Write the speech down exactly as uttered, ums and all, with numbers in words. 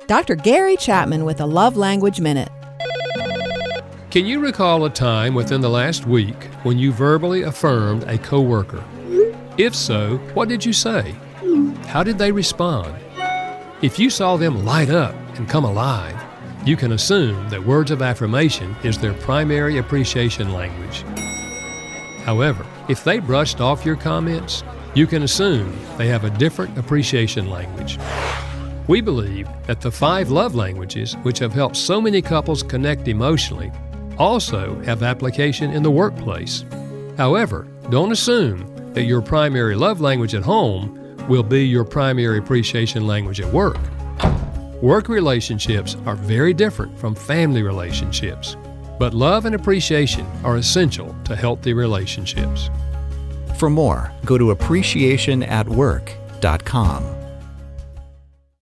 Doctor Gary Chapman with a Love Language Minute. Can you recall a time within the last week when you verbally affirmed a coworker? If so, what did you say? How did they respond? If you saw them light up and come alive, you can assume that words of affirmation is their primary appreciation language. However, if they brushed off your comments, you can assume they have a different appreciation language. We believe that the five love languages, which have helped so many couples connect emotionally, also have application in the workplace. However, don't assume that your primary love language at home will be your primary appreciation language at work. Work relationships are very different from family relationships, but love and appreciation are essential to healthy relationships. For more, go to appreciation at work dot com.